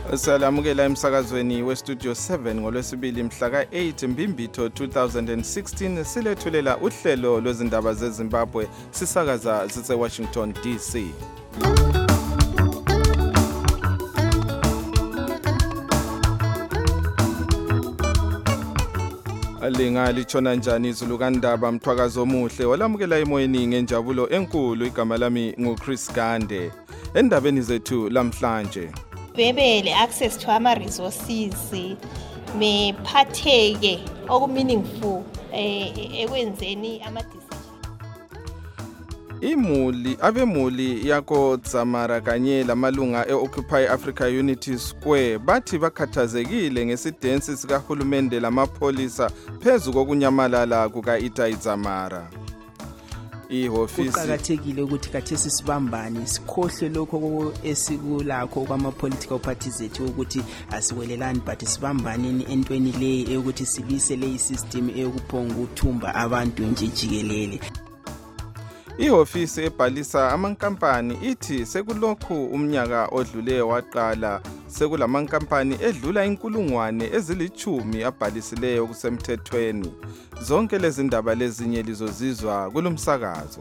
Salamukela emsakazweni westudio 7 ngolwesibili mhla ka-8 Mbimbitho 2016 silethulela uhlelo lwezindaba zeZimbabwe sisakaza sise-Washington DC. Alinga litshona njani izulu kaNdaba Mthwakazo omuhle olamukela emoyeni ngenjabulo enkulu. Igama lami nguChris Gande. Endabeni zethu lamhlanje, bebele access to ama resources mephatheke okumeaningful ekwenzeni ama decision. Abemuli yako Dzamara kanye lamalunga e-Occupy Africa Unity Square bathi bakhathazekile ngesidensi sikahulumende lamapholisa phezu kokunyamalala kuka-Itai Dzamara. Kuqakathekile ukuthi kathesi sibambane sikhohle lokho esikulakho kwama-political parties ethu ukuthi asiwelelani but sibambaneni entweni le ukuthi silise le system eyokuphonga ukuthumba abantu nje jikelele. Ihofisi ebhalisa amankampani ithi sekulokhu umnyaka odlule waqala sekulamankampani edlula 10,000 abhalisileyo kusemthethweni. Zonke lezi ndaba lezinye lizozizwa kulomsakazo.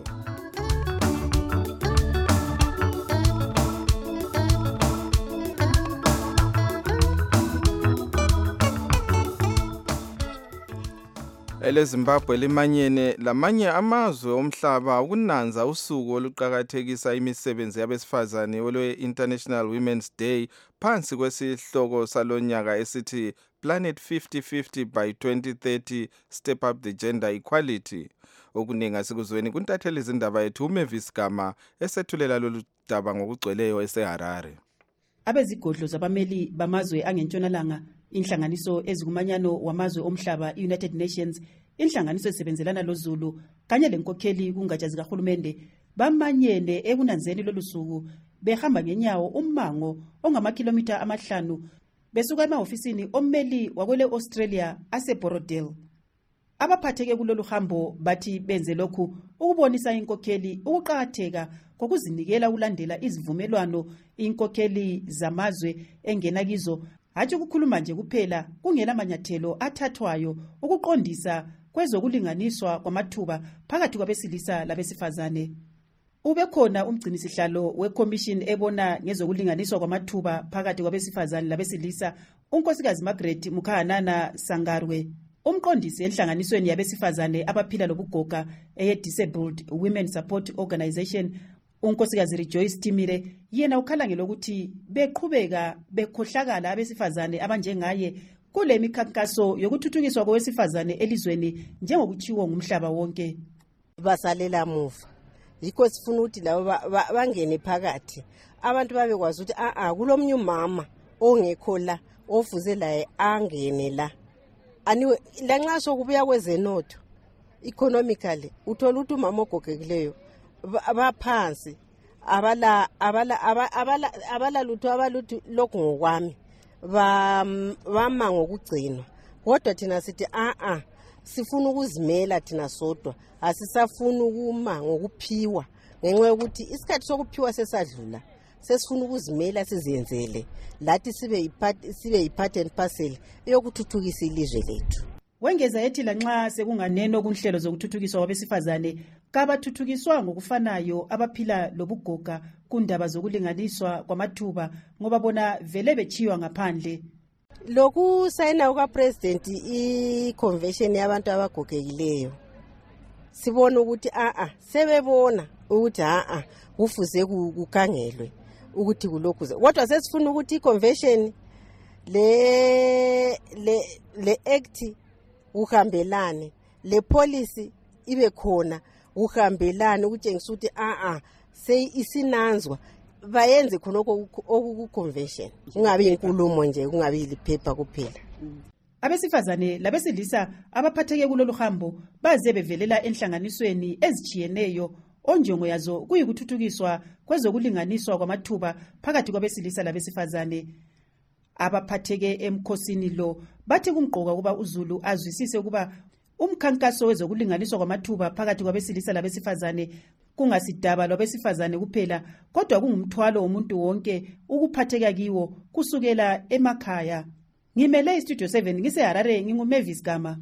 EleZimbabwe limanyene lamanye amazwe omhlaba ukunanza usuku oluqakathekisa imisebenzi yabesifazane olwe-International Women's Day phansi kwesihloko salonyaka esithi Planet 50-50 by 2030 Step Up the Gender Equality. Okuningi asikuzweni kuntatheli izindaba yethu uMavis Gama esethulela lolu daba ngokugcweleyo eseHarare. Abezigodlo zabameli bamazwe angentshonalanga, inhlanganiso ezikumanyano wamazwe omhlaba United Nations, inhlanganiso ezisebenzelana loZulu kanye lenkokheli kungatsha zikahulumende bamanyene ekunanzeni lolusuku behamba ngenyawo ummango ongamakhilomitha 5 besuka emahofisini ommeli wakwele Australia aseBorodale. Abaphatheke kulolu hambo bathi benze lokhu ukubonisa inkokheli ukuqakatheka kokuzinikela ulandela izivumelwano inkokheli zamazwe engena kizo, hatshi ukukhuluma nje kuphela kungela manyathelo athathwayo ukuqondisa kwezokulinganiswa kwamathuba phakathi kwabesilisa labesifazane. Ubekhona umgcinisihlalo weCommission ebona ngezokulinganiswa kwamathuba phakathi kwabesifazane labesilisa, unkosikazi Margaret Mukhanana Sangarwe, umqondisi enhlanganisweni yabesifazane abaphila lobugoga eye-Disabled Women Support Organization, unkosikazi Rejoice Timire, yena ukhala ngelokuthi beqhubeka bekhohlakala abesifazane abanjengaye kule mikhankaso yokuthuthukiswa kowesifazane elizweni njengokutshiwo ngumhlaba wonke. Basalela muva yikho sifuna ukuthi labo bangene phakathi abantu babekwazi ukuthi kulomnye umama ongekho la ofuze laye angene la. Aniwe lanxa sokubuya kwezenotho economically uthola ukuthi umama ogogekileyo abaphansi abala lutho lokhu ngokwami bama ngokugcinwa, kodwa thina sithi sifuna ukuzimela thina sodwa, asisafuni ukuma ngokuphiwa ngenxa yokuthi isikhathi sokuphiwa sesadlula, sesifuna ukuzimela sizenzele lathi sibe yi-part and parcel eyokuthuthukisa ilizwe lethu. Wengeza ethi lanxa sekunganeno kunhlelo zokuthuthukiswa kwabesifazane kabathuthukiswa ngokufanayo abaphila lobugoga kundaba zokulinganiswa kwamathuba ngoba bona vele bechiywa ngaphandle. Lokhu sayina ukaPresident i-convention yabantu abagogekileyo sibona ukuthi sebebona ukuthi kufuze kukhangelwe ukuthi kulokhu, kodwa sesifuna ukuthi i-convention le act uhambelane, le policy ibe khona uhambelane ukutshengisa ukuthi isinanzwa bayenze khonoko okuku-convention, kungabi inkulumo nje, kungabi liphepha kuphela. Abesifazane labesilisa abaphatheke kulolu hambo baze bevelela enhlanganisweni ezichiyeneyo onjongo yazo kuyikuthuthukiswa kwezokulinganiswa kwamathuba phakathi kwabesilisa labesifazane. Abaphatheke emkhosini lo bathi kumgqoka kuba uZulu azwisise kuba umkhankaso wezokulinganiswa kwamathuba phakathi kwabesilisa labesifazane kungasidaba lwabesifazane kuphela kodwa kungumthwalo womuntu wonke ukuphatheka kiwo kusukela emakhaya. Ngimele iStudio 7 ngiseHarare nginguMavis Gama.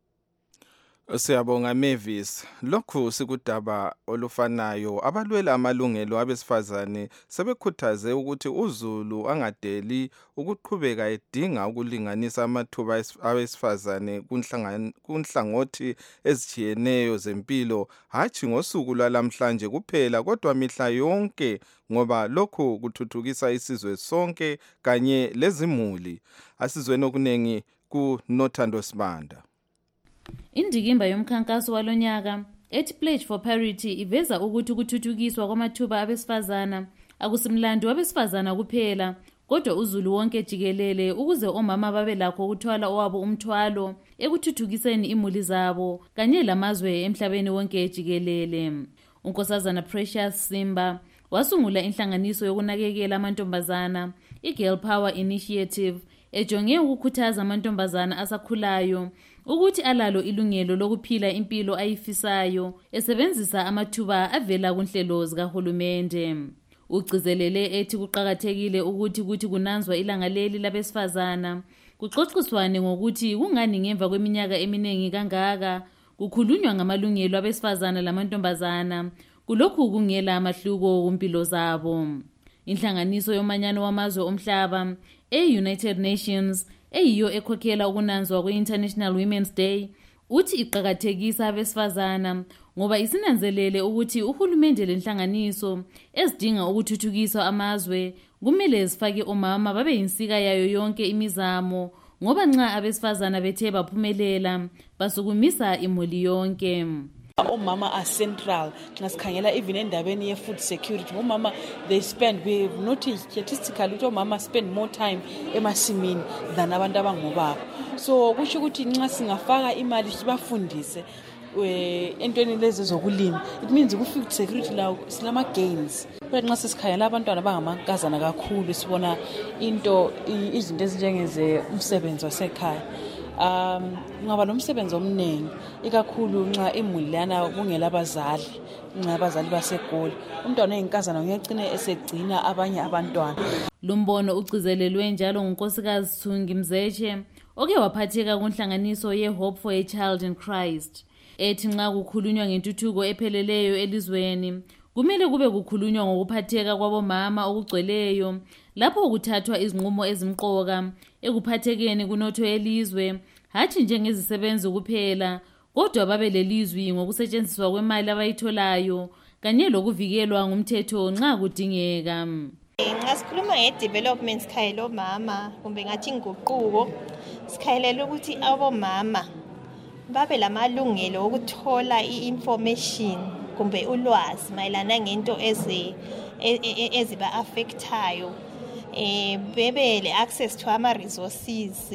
Siyabonga Mavis. Lokhu sikudaba olufanayo abalwela amalungelo abesifazane sebekhuthaze ukuthi uZulu angadeli ukuqhubeka edinga ukulinganisa amathuba abesifazane kunhlangothi ezijiyeneyo zempilo hatshi ngosuku lwalamhlanje kuphela kodwa mihla yonke ngoba lokhu kuthuthukisa isizwe sonke kanye lezimuli. Asizweni okunengi kuNothando Sibanda. Indikimba yomkhankaso walonyaka ethi Pledge for Parity iveza ukuthi ukuthuthukiswa kwamathuba abesifazana akusimlando wabesifazana kuphela kodwa uZulu wonke jikelele ukuze omama babe lakho ukuthwala owabo umthwalo ekuthuthukiseni imuli zabo kanye lamazwe emhlabeni wonke jikelele. Unkosazana Precious Simba wasungula inhlanganiso yokunakekela amantombazana iGirl Power Initiative ejonge ukukhuthaza amantombazana asakhulayo ukuthi alalo ilungelo lokuphila impilo ayifisayo esebenzisa amathuba avela kunhlelo zikahulumende. Ugcizelele ethi kuqhakathekile ukuthi kunanzwa ilanga leli labesifazana kuxoxiswane ngokuthi kungani ngemva kweminyaka eminingi kangaka kukhulunywa ngamalungelo abesifazana lamantombazana kulokhu kungela amahluko kumpilo zabo. Inhlanganiso yomanyano wamazwe omhlaba e-United Nations eyiyo ekhokhela ukunanzwa kwe-International Women's Day uthi iqhakathekisa abesifazana ngoba isinanzelele ukuthi uhulumende lenhlanganiso ezidinga ukuthuthukiswa amazwe kumele zifake omama babe yinsika yayo yonke imizamo ngoba nxa abesifazana bethe baphumelela basukumisa imuli yonke. Omama are central nxa sikhangela even endabeni ye food security. Omama they spend, we have noticed statistically ukuthi omama spend more time emasimini than abantu abangobaba. So kusho ukuthi nxa singafaka imali sibafundise entweni lezi zokulima, it means ku food security lawo silama gains. Kodwa nxa sisikhangela abantwana bangamankazana kakhulu sibona izinto ezinjengeze umsebenzi wasekhaya. Ngaba nomsebenzi omningi ikakhulu nxa imuli lana kungela abazali nxa abazali baseGoli umntwana oyinkazana ngiyagcina esegcina abanye abantwana. Lumbono ugcizelelwe njalo ngunkosikazi Thungi Mzeche oke waphatheka kunhlanganiso ye-Hope for a Child in Christ ethi nxa kukhulunywa ngentuthuko epheleleyo elizweni kumele kube kukhulunywa ngokuphatheka kwabomama okugcweleyo lapho kuthathwa izinqumo ezimqoka ekuphathekeni kunotho yelizwe hatshi njengezisebenzi kuphela kodwa babe lelizwi ngokusetshenziswa kwemali abayitholayo kanye lokuvikelwa ngumthetho nxa kudingeka. Nxa sikhuluma nge-development sikhayela omama kumbe ngathi inguquko sikhayelela ukuthi abomama babe lamalungelo okuthola i-information kumbe ulwazi mayelana ngento eziba affectayo bebe le-access to ama-resources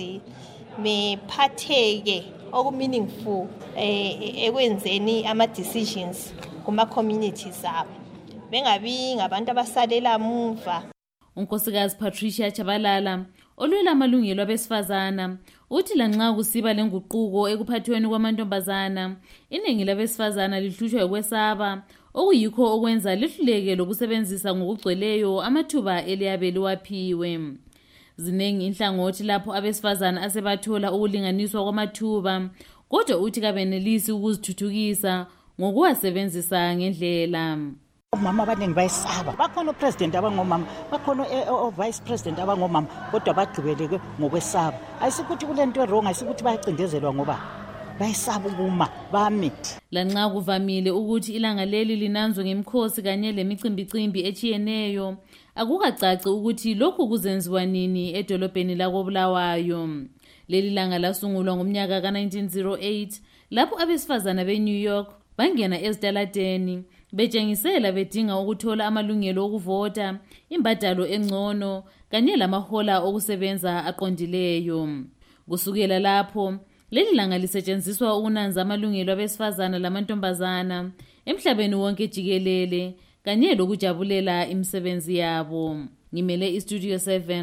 bephatheke oku-meaningful ekwenzeni ama-decisions kuma-communities abo bengabi ngabantu abasalela muva. Unkosikazi Patricia Chabalala olwela amalungelo abesifazana uthi lanxa kusiba lenguquko ekuphathweni kwamantombazana iningi labesifazana lihlushwa ukwesaba okuyikho okwenza lihluleke lokusebenzisa ngokugcweleyo amathuba eliyabe liwaphiwe. Zinengi inhlangothi lapho abesifazana asebathola ukulinganiswa kwamathuba kodwa uthi kabenelisi ukuzithuthukisa ngokuwasebenzisa ngendlela. Omama abaningi bayisaba, bakhona upresident abangomama, bakhona vice president abangomama kodwa bagqibeleke ngokwesaba. Ayisikuthi kulento wrong, ayisikuthi bayacindezelwa ngoba bayisaba ukuma bami. Lanxa kuvamile ukuthi ilanga leli linanzwe ngemikhosi kanye lemicimbicimbi echiyeneyo akukacaci ukuthi lokhu kuzenziwa nini edolobheni lakoBulawayo. Leli langa lasungulwa ngomnyaka ka1908 lapho abesifazana beNew York bangena ezitaladeni betshengisela bedinga ukuthola amalungelo okuvota, imbadalo engcono kanye lamahola okusebenza aqondileyo. Kusukela lapho leli langa lisetshenziswa ukunanza amalungelo abesifazana lamantombazana emhlabeni wonke jikelele kanye lokujabulela imisebenzi yabo. Ngimele iStudio 7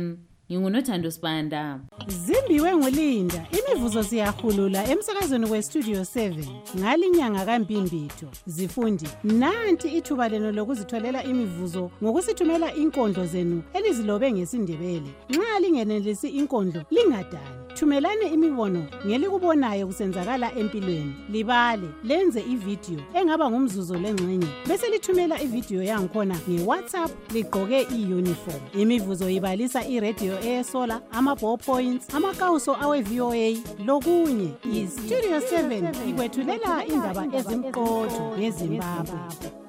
ngingunothando Sibanda. Zimbiwe nguLinda, imivuzo siyahulula emsakazweni weStudio 7 ngalinyanga kaMbimbitho. Zifundi, nanti ithuba leno lokuzitholela imivuzo ngokusithumela inkondlo zenu elizilobe ngesindebele. Nxa lingenelisi inkondlo lingadani. Thumelani imibono ngelikubonayo kusenzakala empilweni. Libale, lenze ivideo engaba ngumzuzu lengxenye. Bese lithumela ivideo yangikhona ngeWhatsApp ligqoke iuniform. Imivuzo ibalisa iradio esola, ama-ballpoints, amakawuso awe-VOA lokunye. iStudio 7 ikwethulela indaba ezimqotho ngeZimbabwe.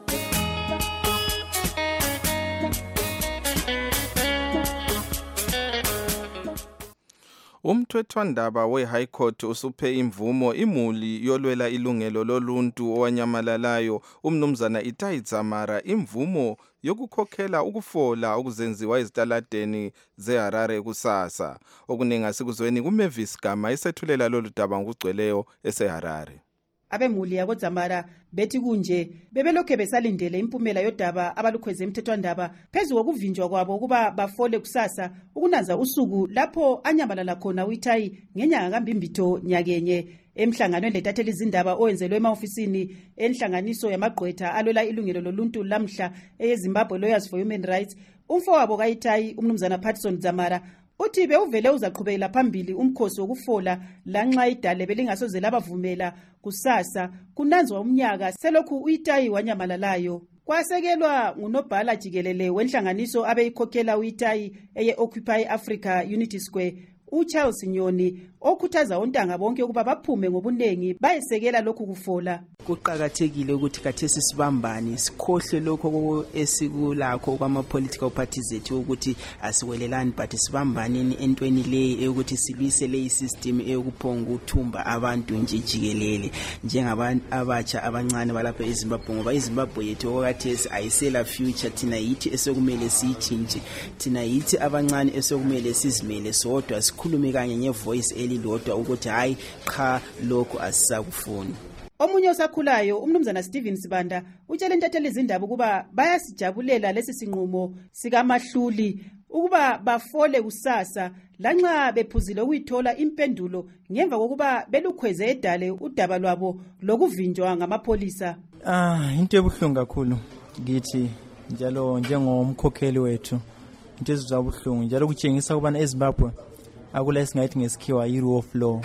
Umthethwandaba we-High Court usuphe imvumo imuli yolwela ilungelo loluntu owanyamalalayo umnumzana Itai Dzamara imvumo yokukhokhela ukufola okuzenziwa ezitaladeni zeHarare kusasa. Okuningi asikuzweni kuMavis Gama isethulela lolu daba ngokugcweleyo eseHarare. Abemuli yakoDzamara bethi kunje bebelokhe besalindele impumela yodaba abalukhweze emthethwandaba phezu kokuvinjwa kwabo ukuba bafole kusasa ukunanza usuku lapho anyamalala khona uItai ngenyanga kaMbimbitho nyakenye emhlanganweni letatheli izindaba owenzelwe ema-ofisini enhlanganiso yamagqwetha alwela ilungelo loluntu lamhla eZimbabwe Lawyers for Human Rights. Umfowabo kaItai umnumzana Patson Dzamara uthi bewuvele uzaqhubekela phambili umkhosi wokufola lanxa idale belingasoze labavumela kusasa kunanzwa umnyaka selokhu uItai wanyamalalayo. Kwasekelwa ngunobhala jikelele wenhlanganiso abeyikhokhela uItai eye-Occupy Africa Unity Square uCharles Nyoni okhuthaza ontanga bonke ukuba baphume ngobunengi bayesekela lokhu kufola. Kuqakathekile ukuthi kathesi sibambane sikhohle lokho esikulakho kwama-political parties ethu ukuthi asiwelelani but sibambaneni entweni le ukuthi silwise le system eyokuphonga uthumba abantu nje jikelele njengabantu abatsha abancane balapha eZimbabwe ngoba iZimbabwe yethu okathesi ayisela future thina yithi esekumele siyitshintshe thina yithi abancane esekumele sizimele sodwa sikhulume kanye ngevoice elilodwa ukuthi hayi cha lokho asisakufuni. Omunye osakhulayo umnumzana Steven Sibanda utshele intatheli izindaba ukuba bayasijabulela lesi sinqumo sikaMahluli ukuba bafole kusasa lanxa bephuzile ukuyithola impendulo ngemva kokuba belukhweze edale udaba lwabo lokuvinjwa ngamapolisa. Into ebuhlungu kakhulu ngithi njalo njengomkhokheli wethu into ezizwa ubuhlungu njalo kutshengisa ukubana eZimbabwe akula esingathi ngesikhiwa i-rule of law.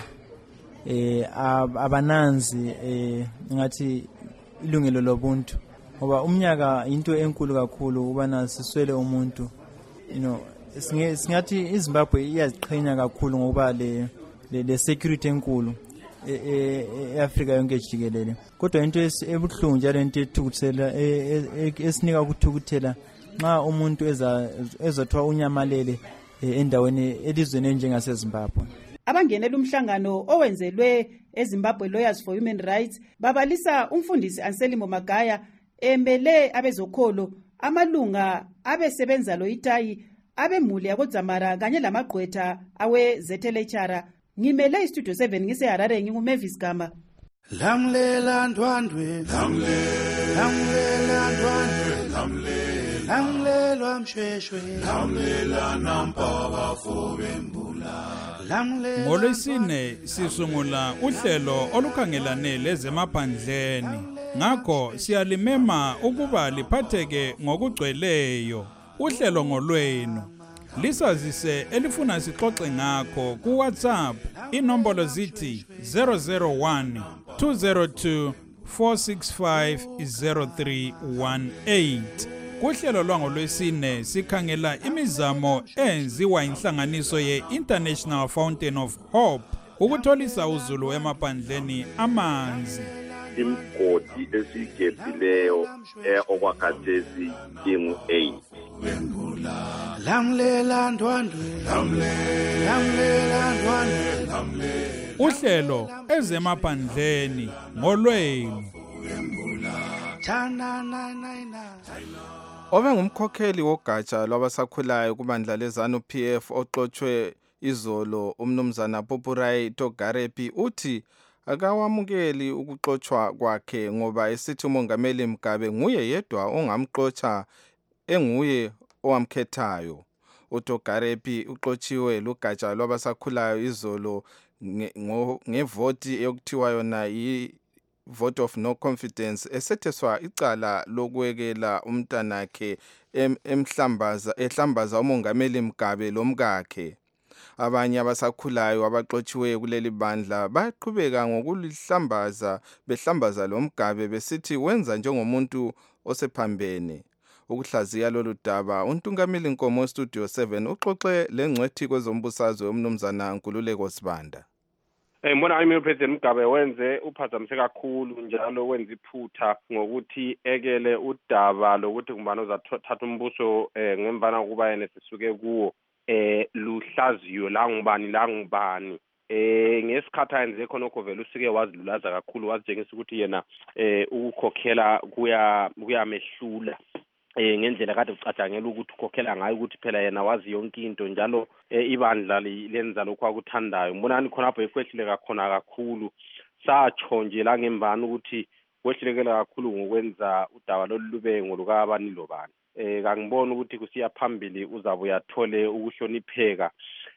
Abananzi ngathi ilungelo lobuntu ngoba umnyaka into enkulu kakhulu ubana siswele umuntu singathi iZimbabwe iyaziqhenya kakhulu ngoba le security enkulu eAfrika yonke jikelele kodwa into ebuhlungu njalo into ethukuthela esinika ukuthukuthela nxa umuntu ezothwa unyamalele endaweni elizweni enjengaseZimbabwe. Abangenela umhlangano owenzelwe eZimbabwe Lawyers for Human Rights babalisa umfundisi Anselmo Magaya embele abezokholo amalunga abesebenza loItai abemuli yakoDzamara kanye lamagqwetha awezethelechara. Ngimele iStudio 7 ngiseHarare nginguMavis Gama. Lamlela ndwandwe lamlela ndwandwe lamlelwa mshweshwe lamlela nampa bafo bembula. NgoLwesine sisungula uhlelo olukhangelane lezemaphandleni ngakho siyalimema ukuba liphatheke ngokugcweleyo. Uhlelo ngolwenu lisazise elifuna sixoxe ngakho ku WhatsApp inombolo zithi 001 202 465 0318. Kuhlelo lwangolwesine sikhangela imizamo enziwa inhlanganiso ye-International Fountain of Hope ukutholisa uzulu emaphandleni amanzi. Imgodi esigebhileyo okwakhathesi ingu-8. Lamlela ndwandwe lamlela ndwandwe. Uhlelo ezemaphandleni ngolwenu. Obengumkhokheli wogatsha lwabasakhulayo kubandla lezanu PF oxotshwe izolo umnumzana Popurai Togarepi uthi akawamukeli ukuxotshwa kwakhe ngoba esithi umongameli Mugabe nguye yedwa ongamxotsha enguye owamkhethayo. uTogarepi uxotshiwe lugatsha lwabasakhulayo izolo ngevoti eyokuthiwa yona vote of no confidence esetheswa icala lokwekela umntanakhe ehlambaza umongameli Mugabe lomkakhe. Abanye abasakhulayo abaxotshiwe kuleli bandla baqhubeka behlambaza lo Mugabe besithi wenza njengomuntu osephambene. Ukuhlaziya lolu daba uNtungameli Nkomo Studio 7 uxoxe lengcwethi kwezombusazwe umnumzana Nkululeko Sibanda. Ngibona uPresident Mugabe wenze uphazamise kakhulu njalo wenza iphutha ngokuthi ekele udaba lokuthi kumbani uzathatha umbuso ngemvana kuba yena sisuke kuwo luhlaziyo la ngubani ngesikhathi ayenze khonokho vele usike wazilulaza kakhulu wazitshengisa ukuthi yena ukukhokhela kuyamehlula ngendlela kade ucatshangela ukuthi ukhokhela ngayo ukuthi phela yena wazi yonke into njalo ibandla lenza lokho akuthandayo. Ngibonani khonapho ekwehluleka khona kakhulu satsho nje la ngembani ukuthi kwehlulekela kakhulu ngokwenza udaba lolube ngolukabani lobani. Kangibona ukuthi kusiya phambili uzabuya athole ukuhlonipheka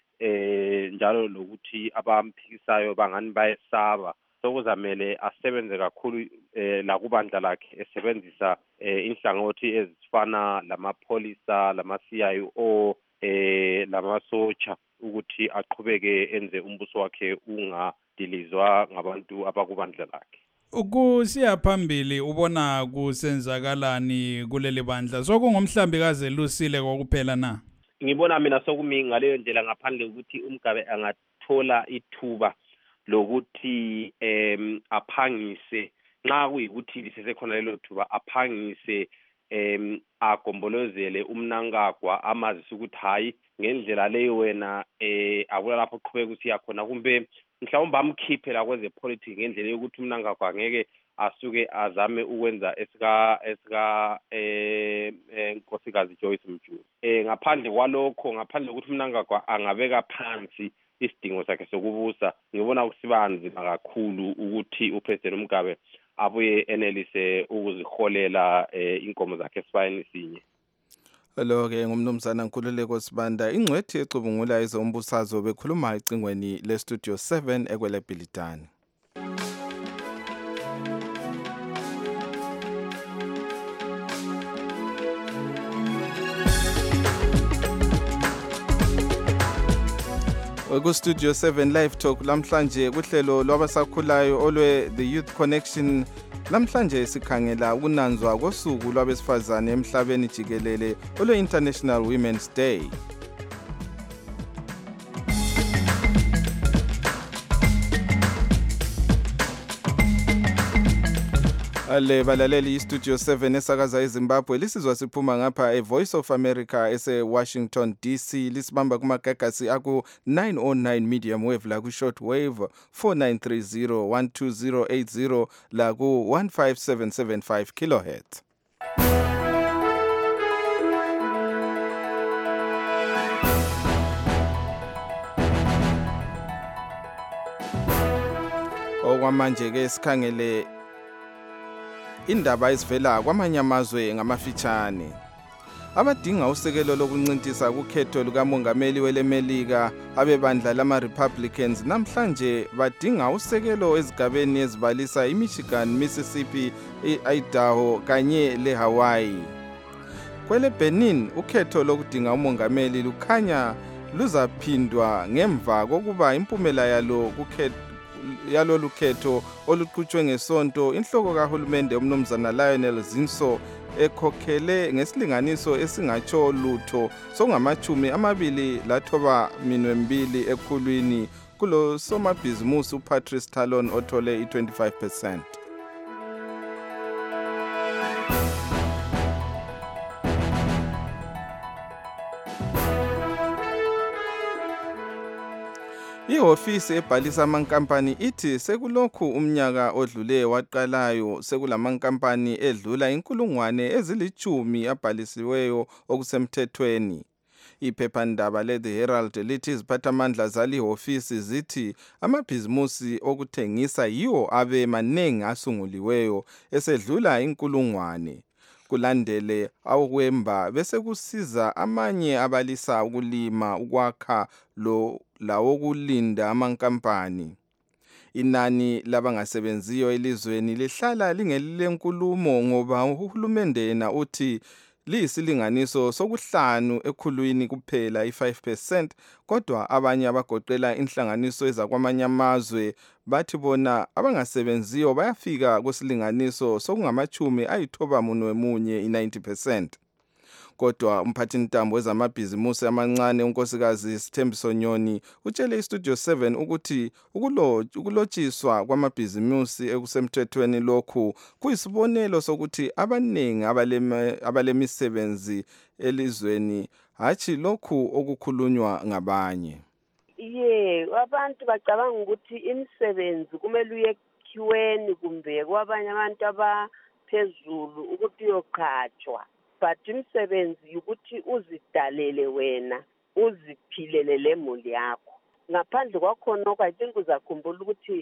njalo lokuthi abamphikisayo bangani bayesaba. Sokuzamele asebenze kakhulu la kubandla lakhe esebenzisa inhlangothi ezifana lamapholisa lama-CIO lamasotsha ukuthi aqhubeke enze umbuso wakhe ungadilizwa ngabantu abakubandla lakhe. Ukusiya phambili ubona kusenzakalani kuleli bandla sokungomhlambi kaze lusile kokuphela na? Ngibona mina sokumi ngaleyo ndlela ngaphandle ukuthi uMgabe angathola ithuba lokuthi aphangise nxa kuyikuthi lisesekhona lelo thuba aphangise agombolozele umnankagwa amazisi ukuthi hayi ngendlela leyo wena akula lapho uqhubeka usiya khona kumbe mhlawumbe amkhiphe la kweze politics ngendlela yokuthi umnankagwa ngeke asuke azame ukwenza esika Nkosikazi Joyce Mjulu. Ngaphandle kwalokho ngaphandle ukuthi umnankagwa angabeka phansi isidingo sakhe sokubusa ngibona kusibanzima kakhulu ukuthi uPresident Mugabe abuye enelise ukuziholela inkomo zakhe esibayeni sinye. Lo-ke ngumnumzana Nkululeko Sibanda ingcwethi ecubungula ezombusazwe bekhuluma ecingweni leStudio 7 ekwele Bhilitani. Ku-Studio 7 Live Talk lamhlanje kuhlelo lwabasakhulayo olwe The Youth Connection. Lamhlanje sikhangela ukunanzwa kosuku lwabesifazane emhlabeni jikelele olwe International Women's Day. Ale balaleli iStudio 7 esakaza eZimbabwe lisizwa siphuma ngapha eVoice of America ese-Washington DC lisibamba kumagagasi aku 909 medium wave la ku-short wave 4930 12080 la ku-15775 kilohertz. Okwamanje ke sikhangele indaba ezivela kwamanye amazwe ngamafitshane. Abadinga usekelo lokuncintisa kukhetho lukamongameli welemelika abebandla lama-Republicans namhlanje badinga usekelo ezigabeni ezibalisa iMichigan, Mississippi, Idaho kanye leHawaii. Kwele Benin ukhetho lokudinga umongameli lukhanya luzaphindwa ngemva kokuba impumela yalolu khetho oluqhutshwe ngesonto inhloko kahulumende umnumzana Lionel Zinso ekhokhele ngesilinganiso esingatsho lutho songama-29 ekhulwini kulo somabhizimusi uPatrice Talon othole i-25%. Ihofisi ebhalisa amankampani ithi sekulokhu umnyaka odlule waqalayo sekulamankampani edlula 10,000 abhalisiweyo okusemthethweni. Iphephandaba le-The Herald lithi iziphathamandla zalihofisi zithi amabhizimusi okuthengisa yiwo abe manengi asunguliweyo esedlula 1,000. kulandele awukwemba bese kusiza amanye abalisa ukulima ukwakha lawo kulinda amankampani. Inani labangasebenziyo elizweni lihlala lingelilenkulumo ngoba uhulumende yena uthi liyisilinganiso sokuhlanu ekhulwini kuphela i5%, kodwa abanye abagoqela inhlanganiso ezakwamanye amazwe bathi bona abangasebenziyo bayafika kusilinganiso sokungama91 i90%. Kodwa umphathintambo wezamabhizimusi amancane unkosikazi Sithembiso Nyoni utshele iStudio 7 ukuthi ukulotshiswa kwamabhizimusi ekusemthethweni lokhu kuyisibonelo sokuthi abaningi abalemisebenzi elizweni hatshi lokhu okukhulunywa ngabanye. Abantu bacabanga ukuthi imisebenzi kumele uyekhiweni kumbe kwabanye abantu abaphezulu ukuthi uyoqhatshwa. But imisebenzi ukuthi uzidalele wena, uziphilele lemuli yakho. Ngaphandle kwakhona I think uzakhumbula ukuthi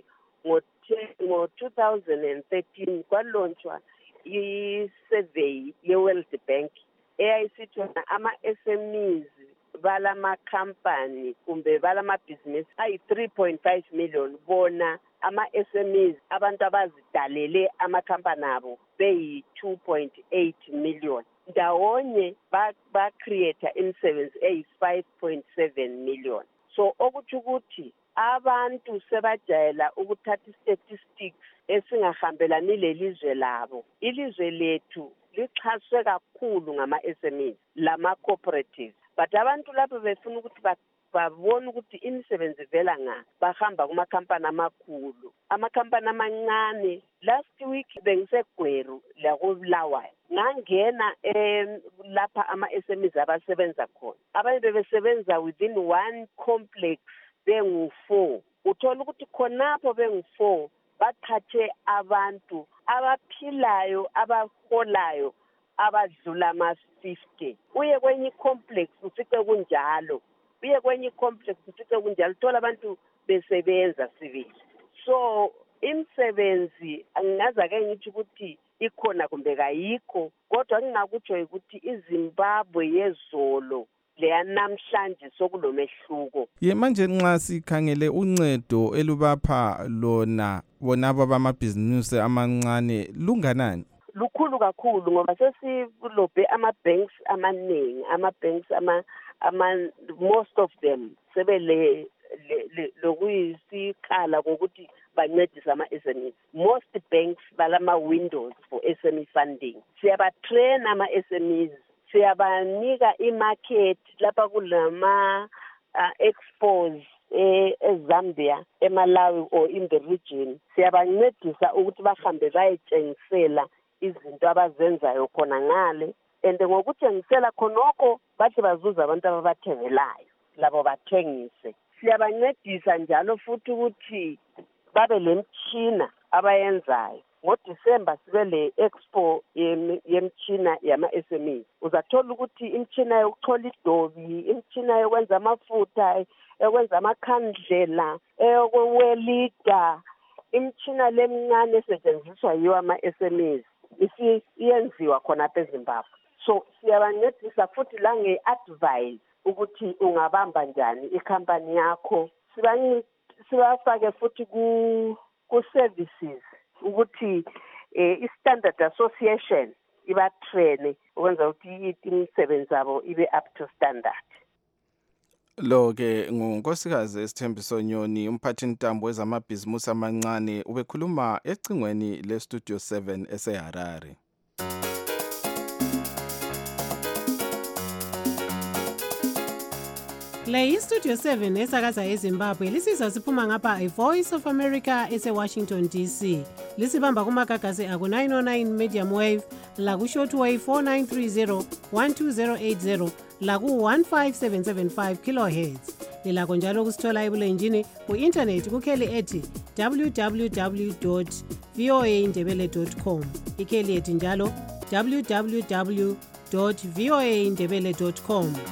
ngo-2013 kwalonchwa i-survey ye-World Bank eyayisithi ama-SMEs balama-company kumbe balamabhizinisi ayi-3.5 million bona ama-SMEs abantu abazidalele amakhampani abo beyi-2.8 million. Ndawonye ba-create imisebenzi eyi-5.7 million. So okuthi ukuthi abantu sebajayela ukuthatha statistics esingahambelani lelizwe labo. Ilizwe lethu lixhaswe kakhulu ngama-SMEs lama-cooperatives. But abantu lapho befuna ukuthi babona ukuthi imisebenzi vela bahamba kumakhampani amakhulu. Amakhampani amancane, last week bengisegweru lakuBulawayo. Ngangena lapha ama-SMEs abasebenza khona. Abanye bebesebenza within one complex bengu-4. Uthola ukuthi khonapho bengu-4 bathathe abantu abaphilayo abaholayo abadlula ama-50. Uye kwenye complex ufice kunjalo. Uye kwenye complex ufice kunjalo. Thola abantu besebenza civil. So imisebenzi angingaza-ke ngithi ukuthi ikhona kumbe kayikho, kodwa ngingakutsho ukuthi iZimbabwe yezolo leyanamhlanje sokulomehluko. Manje nxa sikhangele uncedo elubapha lona bonabo bamabhizinisi amancane lunganani? Lukhulu kakhulu ngoba sesilobhe ama-banks amaningi, ama-banks most of them sebele lokuyisikhala kokuthi bancedisa ama-SMEs. Most banks balama-windows for SME funding. Siyabatrain ama-SMEs, siyabanika i-market lapha kulama expos eZambia, eMalawi or in the region. Siyabancedisa ukuthi bahambe bayetshengisela izinto abazenzayo khona ngale, and ngokutshengisela khonokho bathi bazuza abantu ababathengelayo labo bathengise. Siyabancedisa njalo futhi ukuthi babe lemtshina abayenzayo. NgoDisemba sibe le expo yemtshina yama-SMEs. Uzathola ukuthi imtshina yokuchola idobi, imtshina yokwenza amafutha, yokwenza amakhandlela, eyokuwelida, imtshina lemncane esetshenziswa yiwo ama-SMEs isiyenziwa khona eZimbabwe. So siyabancedisa futhi la nge-advice ukuthi ungabamba njani ikhampani yakho. Sibafake futhi ku-services ukuthi i-Standard Association ibatrain ukwenza ukuthi imisebenzi yabo ibe up to standard. Lo-ke ngunkosikazi Sithembiso Nyoni, umphathintambo wezamabhizimusi amancane, ubekhuluma ecingweni leStudio 7 eseHarare. Le iStudio 7 esakaza eZimbabwe lisizwa siphuma ngapha iVoice of America eseWashington DC. Lisibamba kumagagasi aku 909 medium wave, laku shortwave 4930 12080, laku 15775 kilohertz. Lilakho njalo kusithola ebulenjini ku-internet kukheli ethi www.voaindebele.com. Ikheli ethi njalo www.voaindebele.com.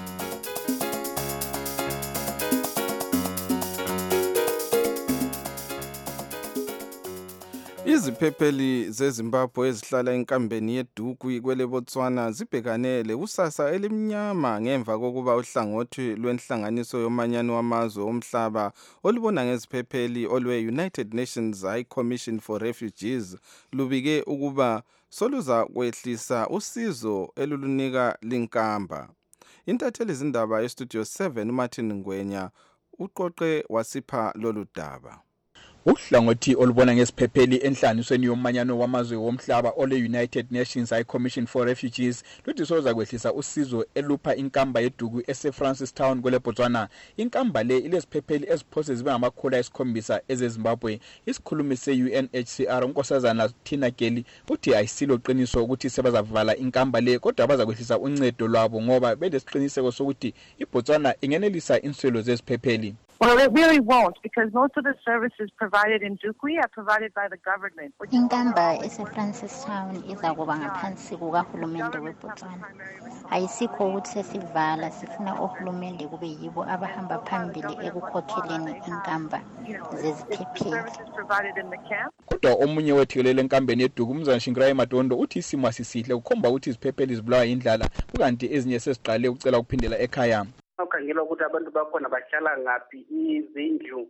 Iziphepheli zeZimbabwe ezihlala enkambeni yeDugwi kwele Botswana zibhekane lekusasa elimnyama ngemva kokuba uhlangothi lwenhlanganiso yomanyano wamazwe omhlaba olubona ngeziphepheli olwe-United Nations High Commission for Refugees lubike ukuba soluza kwehlisa usizo elulunika linkamba. Intatheli izindaba yeStudio 7 uMartin Ngwenya uqoqe wasipha lolu daba. Uhlangothi olubona ngesiphepheli enhlanganisweni yomanyano wamazwe womhlaba ole-United Nations High Commission for Refugees luthi soza kwehlisa usizo elupha inkamba yeDugwi ese-Francistown kwele Botswana. Inkamba le ileziphepheli eziphose zibe ngama-700 ezeZimbabwe. Isikhulumi se-UNHCR unkosazana Tina Kelly uthi ayisilo qiniso ukuthi sebazavala inkamba le kodwa baza kwehlisa uncedo lwabo ngoba belesiqiniseko sokuthi iBotswana ingenelisa inswelo zeziphepheli. Well, it really won't, because most of the services provided in Dugwi are provided by the government. Inkamba ese-Francistown iza kuba ngaphansi kukahulumende weBotswana. Ayisikho ukuthi sesivala, sifuna ohulumende kube yibo abahamba phambili ekukhokheleni inkamba zeziphepheli. Kodwa omunye wethekelele enkambeni yeDugwi umzana Shingrayi Madondo uthi isimo asisihle kukhomba ukuthi iziphepheli zibulawa indlala kukanti ezinye sesiqale ukucela ukuphindela ekhaya. Ukhangela ukuthi abantu bakhona bahlala ngaphi izindlu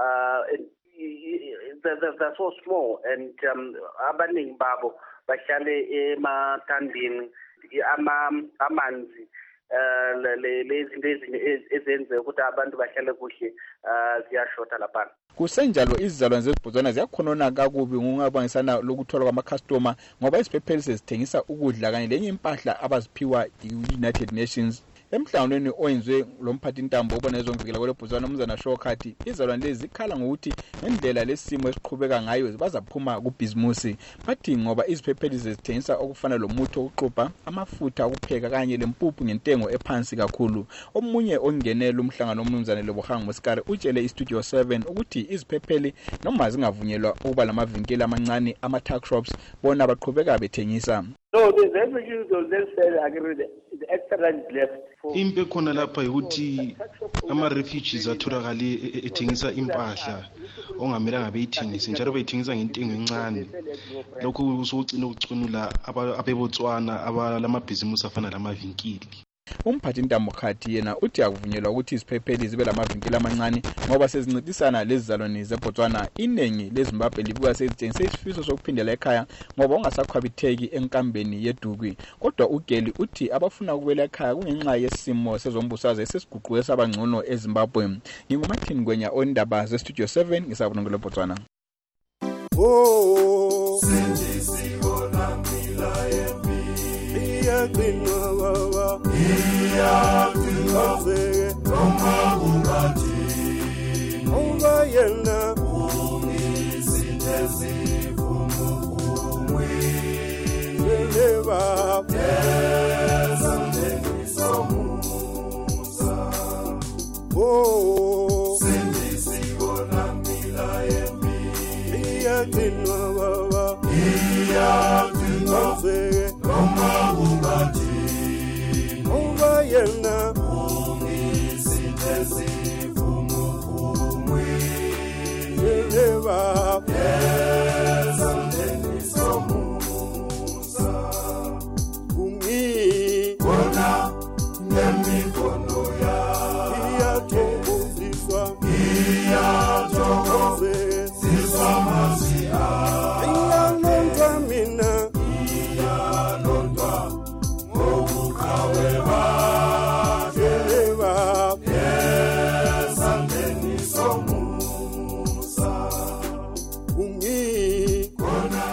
they're so small and abaningi babo bahlale emathandeni amanzi lezinto ezinye ezenze ukuthi abantu bahlale kuhle ziyashota lapha. Kusenjalo izizalwane zeBotswana ziyakhonona kakubi ngokungabangisana lokuthola kwama-customer ngoba iziphepheli sezithengisa ukudla kanye lenye impahla abaziphiwa yi-United Nations. Emhlanganweni oyenziwe lomphathintambo obona ezomvikela kwele Botswana umzana Shokhathi izalwane lezi zikhala ngokuthi ngendlela lesimo esiqhubeka ngayo bazaphuma kubhizimusi. Bathi ngoba iziphepheli zezithengisa okufana lomuthi wokuxubha, amafutha okupheka kanye lempuphu ngentengo ephansi kakhulu. Omunye ongenela umhlangano omnumzane Lebogang Mosikare utshele iStudio 7 ukuthi iziphepheli noma zingavunyelwa ukuba lamavinkeli amancane ama-tuck shops bona baqhubeka bethengisa. So the refugees will then say agree the extra rand left. Impe khona lapha ukuthi ama-refugees atholakale ethengisa impahla ongamelanga beyithengise njalo beyithengisa ngentengo encane. Lokhu usugcina ukucunula abeBotswana abalamabhizimusi afana lamavinkili. Umphathintambo Khathi yena uthi akuvunyelwa ukuthi iziphepheli zibe lamavinkili amancane ngoba sezincintisana lezizalwane zeBotswana. Inengi leZimbabwe libuka sezithengise isifiso sokuphindela ekhaya ngoba ungasakhwabitheki enkambeni yeDugwi. Kodwa uGeli uthi abafuna ukubuyela ekhaya kungenxa yesimo sezombusazwe esesiguquke sabangcono eZimbabwe. NginguMartin Ngwenya ondaba zeStudio 7 ngisabonongela eBotswana. Oh, sendisiko namila yembi iyaqinwa baba iyaqinwa noma kungathi ngoba yena ungisithe sivume leba yesandengisomusa oh sendisiko namila yembi iyaqinwa baba iyaqinwa noma kungathi ngoba yena ungisithe sivume leba yesandengisomusa ungibona ngemikono iyathokoziswa masi iyalondwa mina iyalondwa ngobuqhawe bakhe yesandengisomusa ungibona.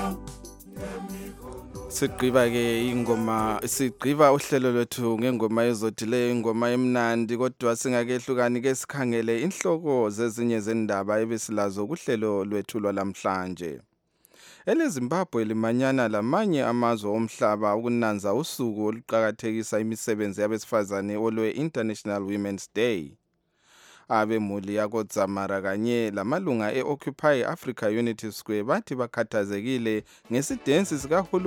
Sigqiba uhlelo lwethu ngengoma ezodileyo, ingoma emnandi, kodwa singakehlukani ke sikhangele inhloko zezinye zendaba ebesilazo kuhlelo lwethu lwalamhlanje. EleZimbabwe limanyana lamanye amazwe omhlaba ukunanza usuku oluqhakathekisa imisebenzi yabesifazane olwe-International Women's Day. Abemuli yakoDzamara kanye lamalunga e-Occupy Africa Unity Square bathi bakhathazekile ngesidensi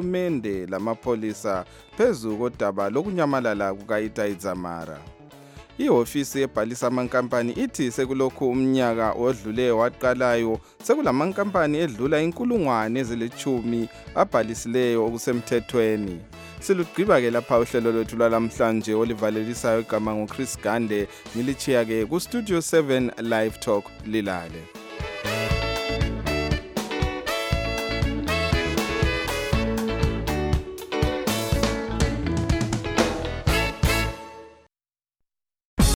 sikahulumende lamapholisa phezu kodaba lokunyamalala kukaItai Dzamara. Ihofisi ebhalisa amankampani ithi sekulokhu umnyaka odlule waqalayo sekulamankampani edlula 1,010 abhalisileyo okusemthethweni. Silugqiba ke lapha uhlelo lwethu lwalamhlanje olivalelisayo igama ngoChris Gande, ngilichiya ke ku Studio 7 Live Talk lilale.